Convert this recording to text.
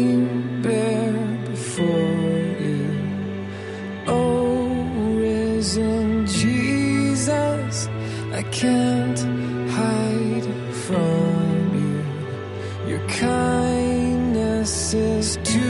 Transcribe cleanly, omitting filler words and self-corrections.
shame bear before you. Oh, risen Jesus, I can't hide from you. Your kindness is too